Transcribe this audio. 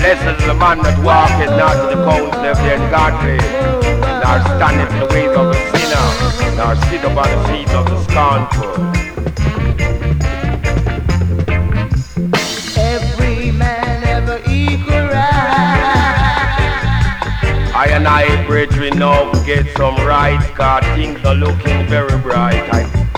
Blessed is the man that walketh not in the counsel of the ungodly, nor standeth in the ways of the sinner, nor sit upon the seat of the scornful. Every man have an equal right. I and I, brethren, now get some right, 'cause things are looking very bright.